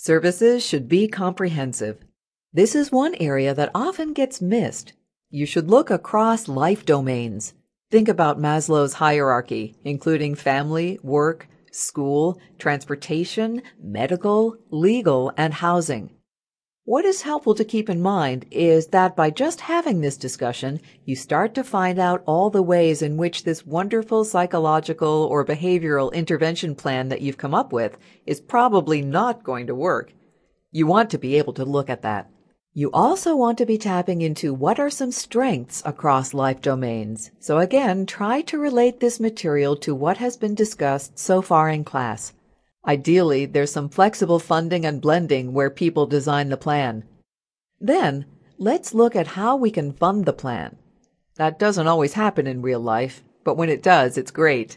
Services should be comprehensive. This is one area that often gets missed. You should look across life domains. Think about Maslow's hierarchy, including family, work, school, transportation, medical, legal, and housing. What is helpful to keep in mind is that by just having this discussion, you start to find out all the ways in which this wonderful psychological or behavioral intervention plan that you've come up with is probably not going to work. You want to be able to look at that. You also want to be tapping into what are some strengths across life domains. So again, try to relate this material to what has been discussed so far in class. Ideally, there's some flexible funding and blending where people design the plan. Then, let's look at how we can fund the plan. That doesn't always happen in real life, but when it does, it's great.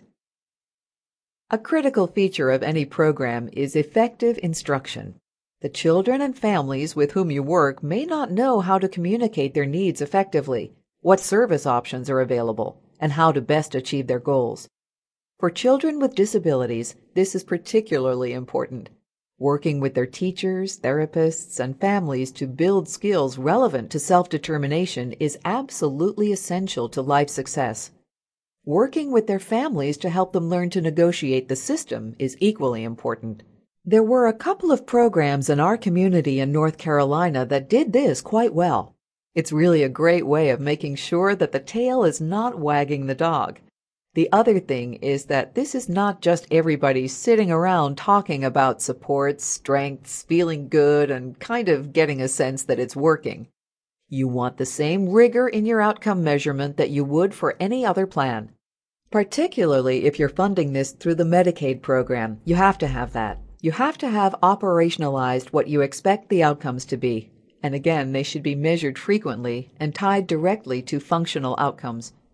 A critical feature of any program is effective instruction. The children and families with whom you work may not know how to communicate their needs effectively, what service options are available, and how to best achieve their goals. For children with disabilities, this is particularly important. Working with their teachers, therapists, and families to build skills relevant to self-determination is absolutely essential to life success. Working with their families to help them learn to negotiate the system is equally important. There were a couple of programs in our community in North Carolina that did this quite well. It's really a great way of making sure that the tail is not wagging the dog. The other thing is that this is not just everybody sitting around talking about supports, strengths, feeling good, and kind of getting a sense that it's working. You want the same rigor in your outcome measurement that you would for any other plan. Particularly if you're funding this through the Medicaid program, you have to have that. You have to have operationalized what you expect the outcomes to be. And again, they should be measured frequently and tied directly to functional outcomes.